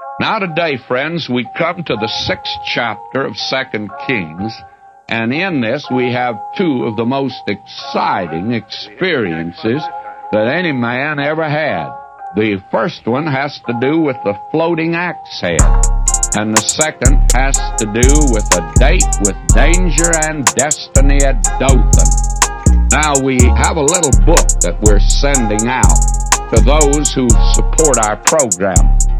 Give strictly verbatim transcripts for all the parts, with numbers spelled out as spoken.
Now today, friends, we come to the sixth chapter of Second Kings, and in this we have two of the most exciting experiences that any man ever had. The first one has to do with the floating axe head, and the second has to do with a date with danger and destiny at Dothan. Now we have a little book that we're sending out to those who support our program.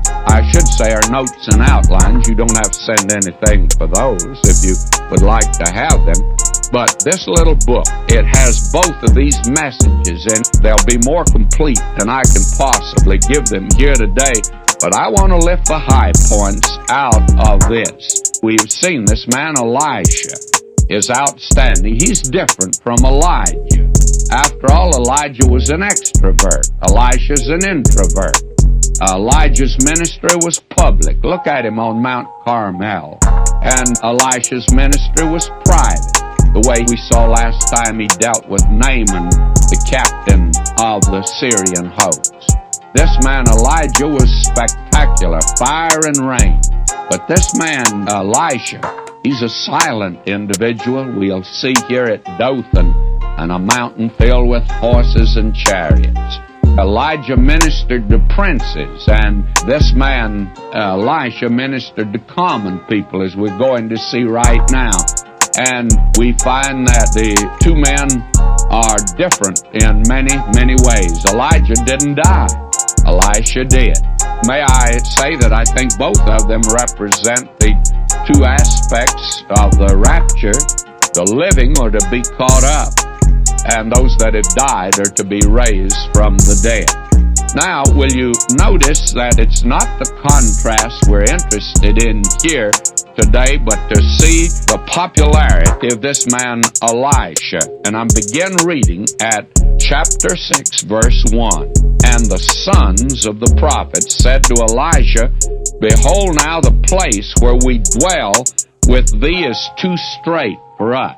I should say our notes and outlines. You don't have to send anything for those if you would like to have them. But this little book, it has both of these messages, and they'll be more complete than I can possibly give them here today. But I want to lift the high points out of this. We've seen this man, Elisha, is outstanding. He's different from Elijah. After all, Elijah was an extrovert. Elisha's an introvert. Elijah's ministry was public. Look at him on Mount Carmel. And Elisha's ministry was private. The way we saw last time he dealt with Naaman, the captain of the Syrian host. This man, Elijah, was spectacular, fire and rain. But this man, Elisha, he's a silent individual. We'll see here at Dothan, on a mountain filled with horses and chariots. Elijah ministered to princes, and this man, uh, Elisha, ministered to common people, as we're going to see right now. And we find that the two men are different in many, many ways. Elijah didn't die. Elisha did. May I say that I think both of them represent the two aspects of the rapture, the living or to be caught up, and those that have died are to be raised from the dead. Now, will you notice that it's not the contrast we're interested in here today, but to see the popularity of this man Elisha. And I begin reading at chapter six, verse one. And the sons of the prophets said to Elisha, Behold, now the place where we dwell with thee is too strait for us.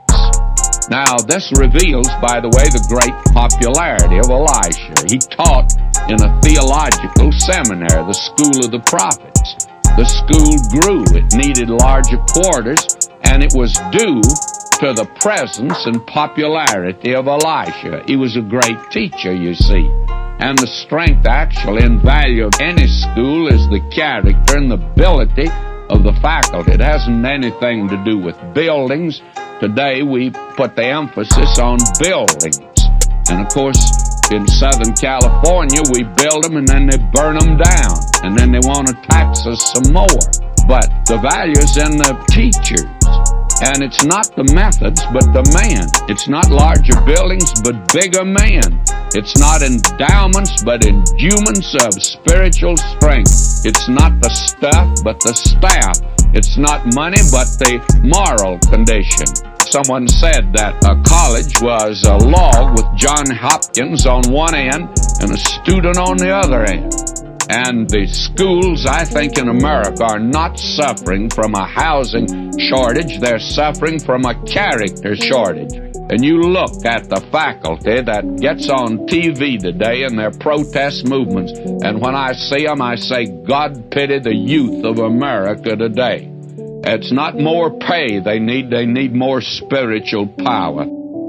Now, this reveals, by the way, the great popularity of Elisha. He taught in a theological seminary, the school of the prophets. The school grew. It needed larger quarters, and it was due to the presence and popularity of Elisha. He was a great teacher, you see. And the strength, actually, and value of any school is the character and the ability of the faculty. It hasn't anything to do with buildings. Today, we put the emphasis on buildings. And, of course, in Southern California, we build them and then they burn them down. And then they want to tax us some more. But the value is in the teachers. And it's not the methods, but the man. It's not larger buildings, but bigger men. It's not endowments, but endowments of spiritual strength. It's not the stuff, but the staff. It's not money, but the moral condition. Someone said that a college was a log with John Hopkins on one end and a student on the other end. And the schools, I think, in America are not suffering from a housing shortage. They're suffering from a character shortage. And you look at the faculty that gets on T V today in their protest movements, and when I see them, I say, God pity the youth of America today. It's not more pay they need, they need more spiritual power.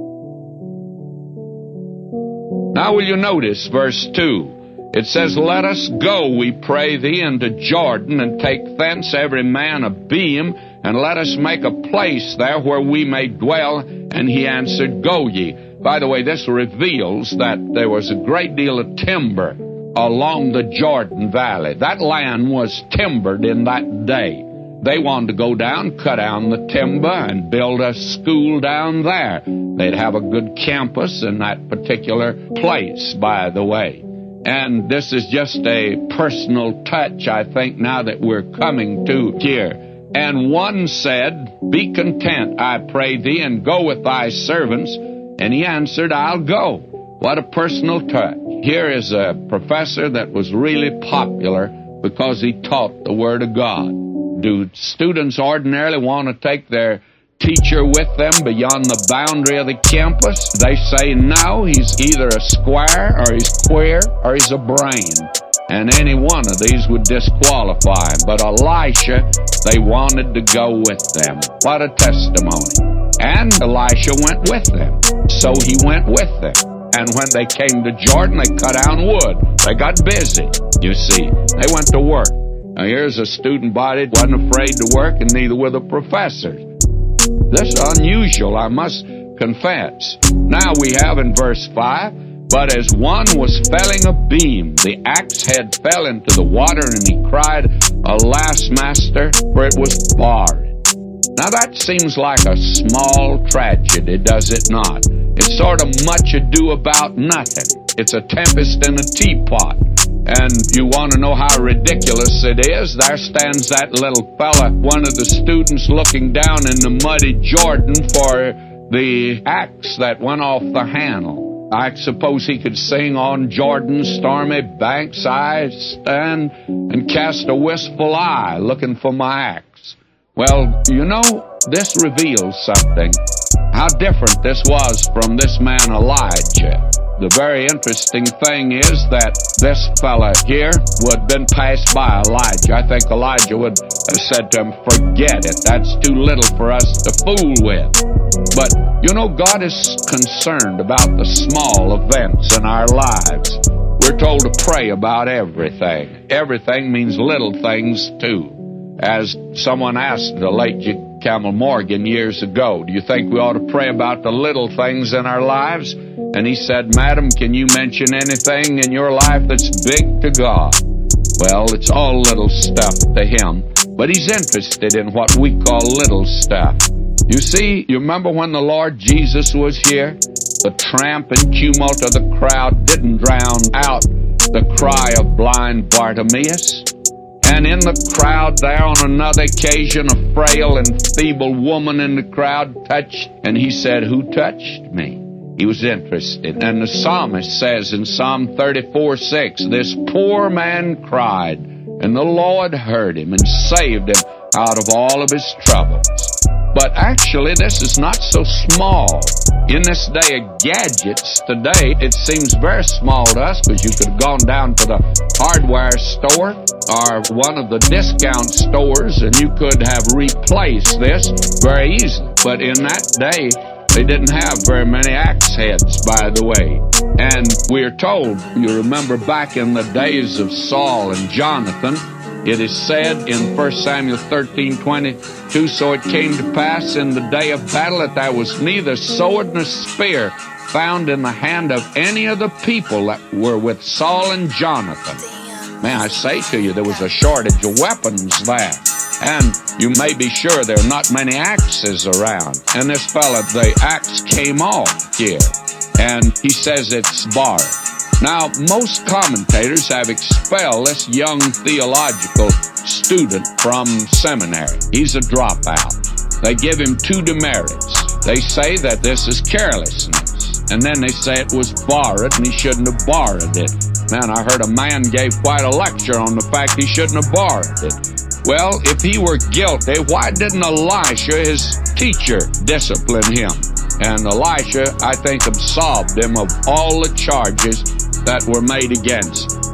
Now will you notice verse two? It says, Let us go, we pray thee, into Jordan, and take thence every man a beam, and let us make a place there where we may dwell. And he answered, Go ye. By the way, this reveals that there was a great deal of timber along the Jordan Valley. That land was timbered in that day. They wanted to go down, cut down the timber, and build a school down there. They'd have a good campus in that particular place, by the way. And this is just a personal touch, I think, now that we're coming to here. And one said, Be content, I pray thee, and go with thy servants. And he answered, I'll go. What a personal touch. Here is a professor that was really popular because he taught the Word of God. Do students ordinarily want to take their teacher with them beyond the boundary of the campus? They say no, he's either a square or he's queer or he's a brain. and any one of these would disqualify him. But Elisha, they wanted to go with them. What a testimony. And Elisha went with them. So he went with them. And when they came to Jordan, they cut down wood. They got busy, you see. They went to work. Now here's a student body wasn't afraid to work, and neither were the professors. This is unusual, I must confess. Now we have in verse five, but as one was felling a beam, the axe head fell into the water, and he cried, Alas, master, for it was barred. Now that seems like a small tragedy, does it not? It's sort of much ado about nothing. It's a tempest in a teapot. And you want to know how ridiculous it is? There stands that little fella, one of the students, looking down in the muddy Jordan for the axe that went off the handle. I suppose he could sing on Jordan's stormy banks, I stand and cast a wistful eye looking for my axe. Well, you know, this reveals something. How different this was from this man Elijah. The very interesting thing is that this fella here would have been passed by Elijah. I think Elijah would have said to him, forget it, that's too little for us to fool with. But, you know, God is concerned about the small events in our lives. We're told to pray about everything. Everything means little things, too. As someone asked the late Campbell Morgan years ago, do you think we ought to pray about the little things in our lives? And he said, Madam, can you mention anything in your life that's big to God? Well, it's all little stuff to him, but he's interested in what we call little stuff. You see, you remember when the Lord Jesus was here? The tramp and tumult of the crowd didn't drown out the cry of blind Bartimaeus. And in the crowd there on another occasion, a frail and feeble woman in the crowd touched, and he said, Who touched me? He was interested. And the psalmist says in Psalm thirty-four six, This poor man cried, and the Lord heard him and saved him out of all of his troubles. But actually, this is not so small. In this day of gadgets today, it seems very small to us because you could have gone down to the hardware store or one of the discount stores and you could have replaced this very easily. But in that day, they didn't have very many axe heads, by the way. And we're told, you remember back in the days of Saul and Jonathan, it is said in First Samuel thirteen twenty-two, So it came to pass in the day of battle that there was neither sword nor spear found in the hand of any of the people that were with Saul and Jonathan. May I say to you, there was a shortage of weapons there. And you may be sure there are not many axes around. And this fella, the axe came off here. And he says it's barred. Now, most commentators have expelled this young theological student from seminary. He's a dropout. They give him two demerits. They say that this is carelessness. And then they say it was borrowed and he shouldn't have borrowed it. Man, I heard a man gave quite a lecture on the fact he shouldn't have borrowed it. Well, if he were guilty, why didn't Elisha, his teacher, discipline him? And Elisha, I think, absolved him of all the charges that were made against him.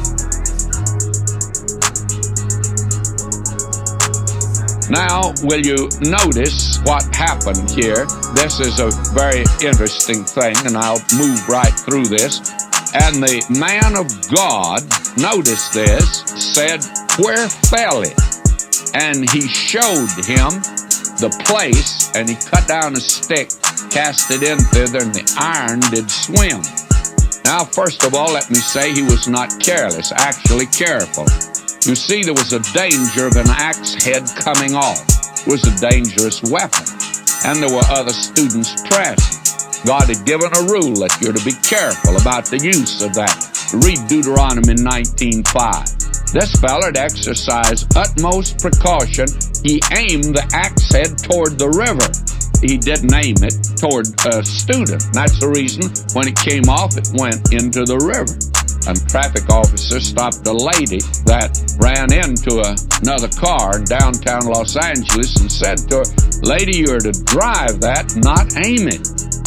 Now, will you notice what happened here? This is a very interesting thing, and I'll move right through this. And the man of God, notice this, said, Where fell it? And he showed him the place, and he cut down a stick, cast it in thither, and the iron did swim. Now, first of all, let me say he was not careless, actually careful. You see, there was a danger of an axe head coming off. It was a dangerous weapon, and there were other students present. God had given a rule that you're to be careful about the use of that. Read Deuteronomy nineteen five. This fellow had exercised utmost precaution. He aimed the axe head toward the river. He didn't aim it toward a student. That's the reason when it came off, it went into the river. A traffic officer stopped a lady that ran into a, another car in downtown Los Angeles and said to her, Lady, you're to drive that, not aim it.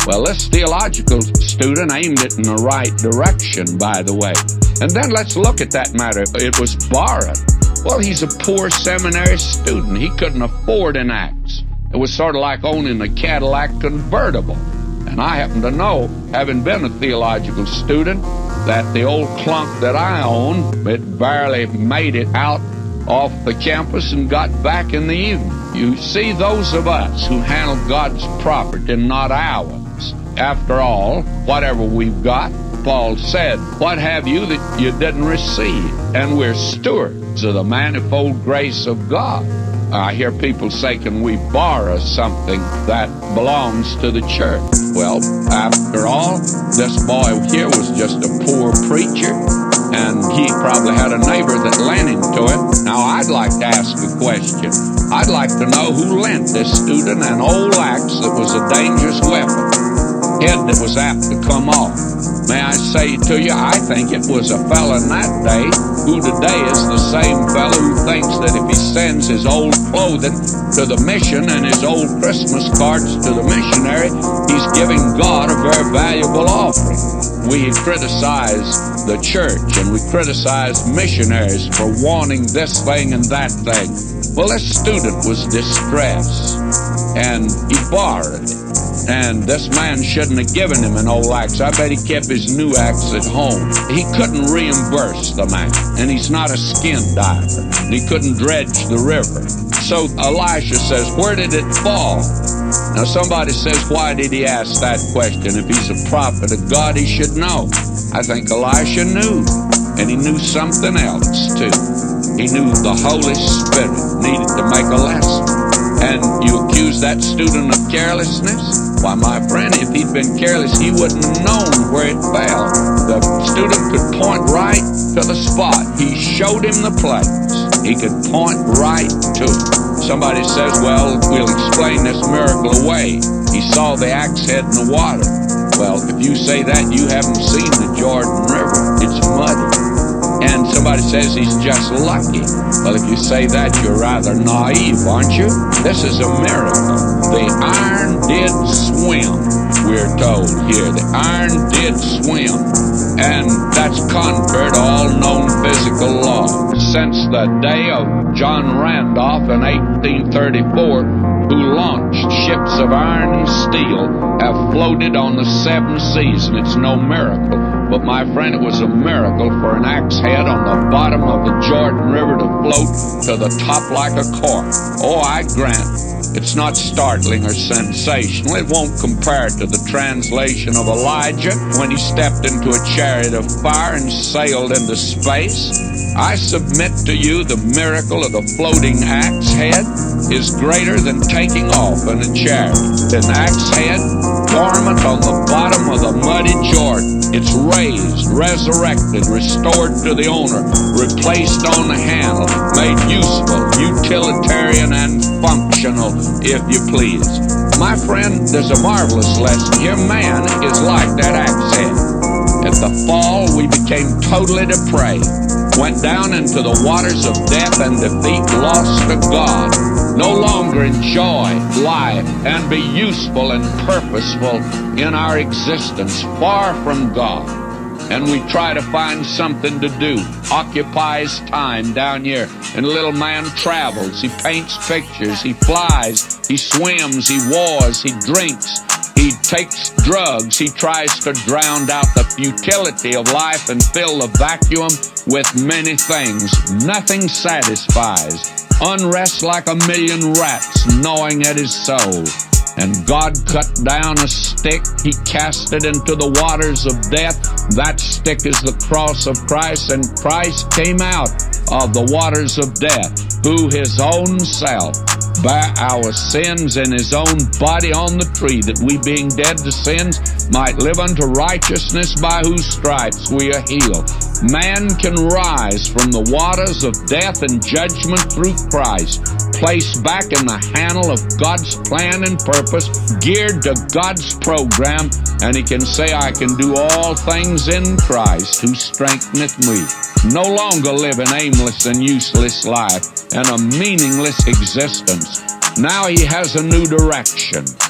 Well, this theological student aimed it in the right direction, by the way. And then let's look at that matter. It was borrowed. Well, he's a poor seminary student. He couldn't afford an axe. It was sort of like owning a Cadillac convertible. And I happen to know, having been a theological student, that the old clunk that I own, it barely made it out off the campus and got back in the evening. You see, those of us who handle God's property and not ours, after all, whatever we've got, Paul said, what have you that you didn't receive? And we're stewards of the manifold grace of God. I hear people say, can we borrow something that belongs to the church? Well, after all, this boy here was just a poor preacher, and he probably had a neighbor that lent him to it. Now, I'd like to ask a question. I'd like to know who lent this student an old axe that was a dangerous weapon, head that was apt to come off. May I say to you, I think it was a fellow in that day who today is the same fellow who thinks that if he sends his old clothing to the mission and his old Christmas cards to the missionary, he's giving God a very valuable offering. We criticize the church and we criticize missionaries for wanting this thing and that thing. Well, this student was distressed and he borrowed it. And this man shouldn't have given him an old axe. I bet he kept his new axe at home. He couldn't reimburse the man, and he's not a skin diver, and he couldn't dredge the river. So Elisha says, where did it fall? Now somebody says, why did he ask that question? If he's a prophet of God, he should know. I think Elisha knew, and he knew something else too. He knew the Holy Spirit needed to make a lesson. And you accuse that student of carelessness? Why, my friend, if he'd been careless, he wouldn't have known where it fell. The student could point right to the spot. He showed him the place. He could point right to it. Somebody says, well, we'll explain this miracle away. He saw the axe head in the water. Well, if you say that, you haven't seen the Jordan River. It's muddy. And somebody says he's just lucky. Well, if you say that, you're rather naive, aren't you? This is a miracle. The iron did swim, we're told here. The iron did swim. And that's contrary to all known physical law. Since the day of John Randolph in eighteen thirty-four, who launched ships of iron and steel, have floated on the seven seas, and it's no miracle. But my friend, it was a miracle for an axe head on the bottom of the Jordan River to float to the top like a cork. Oh, I grant, it's not startling or sensational. It won't compare to the translation of Elijah when he stepped into a chariot of fire and sailed into space. I submit to you the miracle of the floating axe head is greater than taking off in a chariot. An axe head dormant on the bottom of the muddy Jordan. It's raised, resurrected, restored to the owner, replaced on the handle, made useful, utilitarian, and functional, if you please. My friend, there's a marvelous lesson here. Man is like that axe head. At the fall, we became totally depraved, went down into the waters of death and defeat, lost to God. No longer enjoy life and be useful and purposeful in our existence, far from God. And we try to find something to do, occupies time down here. And the little man travels, he paints pictures, he flies, he swims, he wars, he drinks, he takes drugs, he tries to drown out the futility of life and fill the vacuum with many things. Nothing satisfies. Unrest like a million rats gnawing at his soul. And God cut down a stick, he cast it into the waters of death. That stick is the cross of Christ, and Christ came out of the waters of death, who his own self bare our sins in his own body on the tree, that we being dead to sins might live unto righteousness, by whose stripes we are healed. Man can rise from the waters of death and judgment through Christ, placed back in the handle of God's plan and purpose, geared to God's program, and he can say, I can do all things in Christ who strengtheneth me. No longer live an aimless and useless life and a meaningless existence. Now he has a new direction.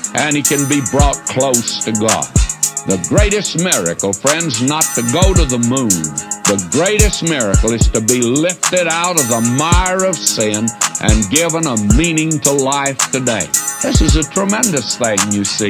and he can be brought close to God. The greatest miracle, friends, not to go to the moon. The greatest miracle is to be lifted out of the mire of sin and given a meaning to life today. This is a tremendous thing, you see.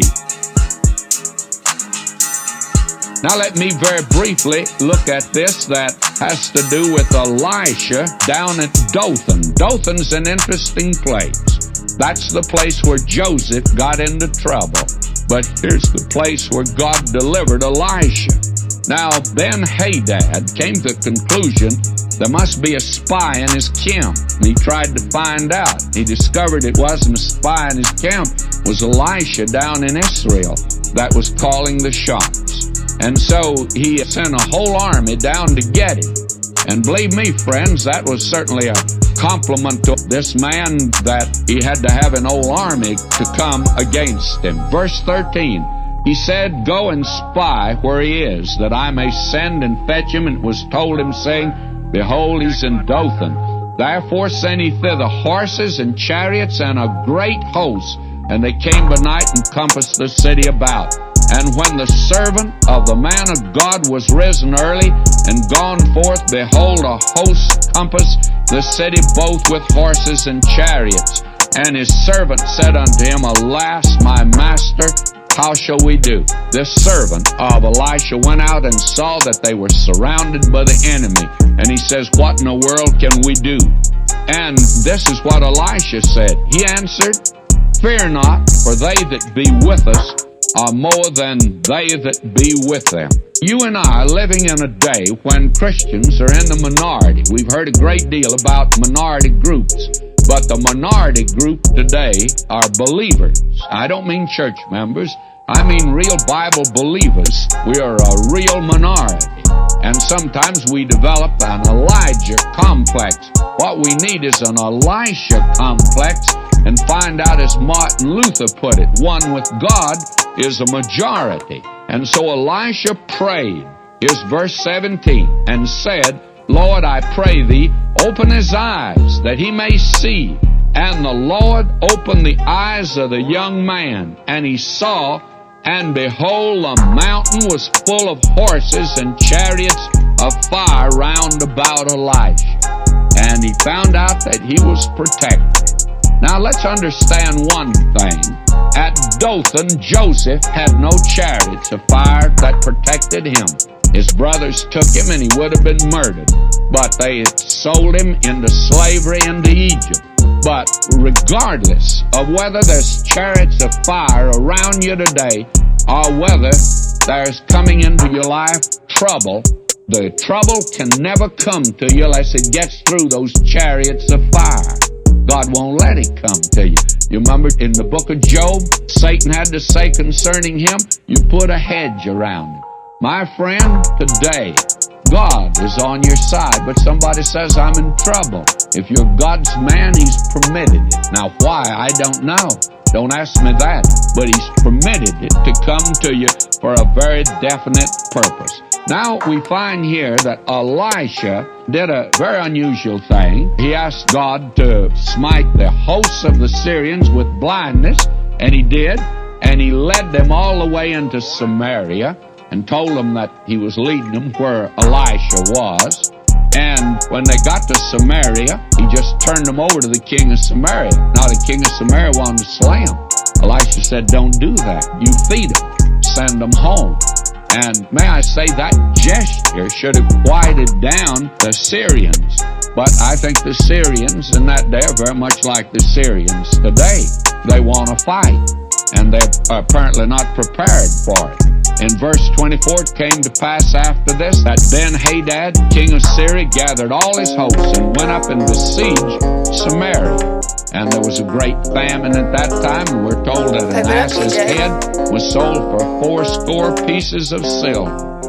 Now let me very briefly look at this that has to do with Elisha down at Dothan. Dothan's an interesting place. That's the place where Joseph got into trouble. But here's the place where God delivered Elisha. Now, Ben-Hadad came to the conclusion there must be a spy in his camp. And he tried to find out. He discovered it wasn't a spy in his camp. It was Elisha down in Israel that was calling the shots. And so he sent a whole army down to get him. And believe me, friends, that was certainly a compliment to this man that he had to have an whole army to come against him. Verse thirteen, he said, "Go and spy where he is, that I may send and fetch him." And it was told him, saying, "Behold, he's in Dothan." Therefore sent he thither horses and chariots and a great host. And they came by night and compassed the city about. And when the servant of the man of God was risen early and gone forth, behold, a host compassed the city both with horses and chariots. And his servant said unto him, "Alas, my master, how shall we do?" This servant of Elisha went out and saw that they were surrounded by the enemy. And he says, "What in the world can we do?" And this is what Elisha said. He answered, "Fear not, for they that be with us are more than they that be with them." You and I are living in a day when Christians are in the minority. We've heard a great deal about minority groups, but the minority group today are believers. I don't mean church members. I mean real Bible believers. We are a real minority. And sometimes we develop an Elijah complex. What we need is an Elisha complex, and find out, as Martin Luther put it, one with God is a majority. And so Elisha prayed, here's verse seventeen, and said, "Lord, I pray thee, open his eyes, that he may see." And the Lord opened the eyes of the young man, and he saw, and behold, the mountain was full of horses and chariots of fire round about Elisha. And he found out that he was protected. Now let's understand one thing. At Dothan, Joseph had no chariots of fire that protected him. His brothers took him and he would have been murdered. But they sold him into slavery into Egypt. But regardless of whether there's chariots of fire around you today, or whether there's coming into your life trouble, the trouble can never come to you unless it gets through those chariots of fire. God won't let it come to you. You remember in the book of Job, Satan had to say concerning him, "You put a hedge around him." My friend, today, God is on your side, but somebody says, "I'm in trouble." If you're God's man, He's permitted it. Now, why? I don't know. Don't ask me that. But He's permitted it to come to you for a very definite purpose. Now, we find here that Elisha did a very unusual thing. He asked God to smite the hosts of the Syrians with blindness, and He did. And He led them all the way into Samaria and told them that He was leading them where Elisha was. And when they got to Samaria, He just turned them over to the king of Samaria. Now the king of Samaria wanted to slay them. Elisha said, "Don't do that. You feed them. Send them home." And may I say, that gesture should have quieted down the Syrians. But I think the Syrians in that day are very much like the Syrians today. They want to fight, and they're apparently not prepared for it. In verse twenty-four, it came to pass after this that Ben-Hadad, king of Syria, gathered all his hosts and went up and besieged Samaria. And there was a great famine at that time, and we're told that an ass's head was sold for fourscore pieces of silver.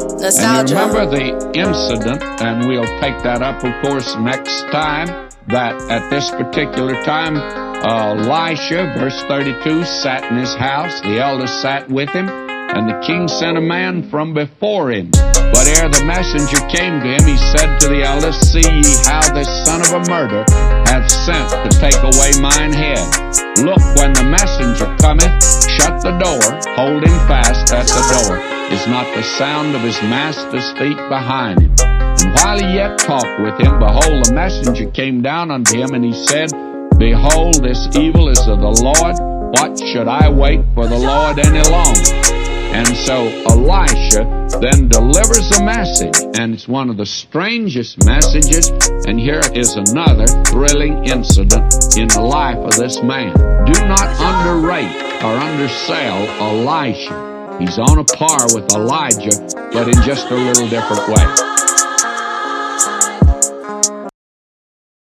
And you remember the incident, and we'll take that up, of course, next time, that at this particular time, uh, Elisha, verse thirty-two, sat in his house. The elders sat with him. And the king sent a man from before him. But ere the messenger came to him, he said to the eldest, See ye how this son of a murderer hath sent to take away mine head. Look, when the messenger cometh, shut the door, hold him fast at the door. Is not the sound of his master's feet behind him? And while he yet talked with him, behold, the messenger came down unto him, and he said, Behold, this evil is of the Lord. What should I wait for the Lord any longer? And so Elisha then delivers a message, and it's one of the strangest messages, and here is another thrilling incident in the life of this man. Do not underrate or undersell Elisha. He's on a par with Elijah, but in just a little different way.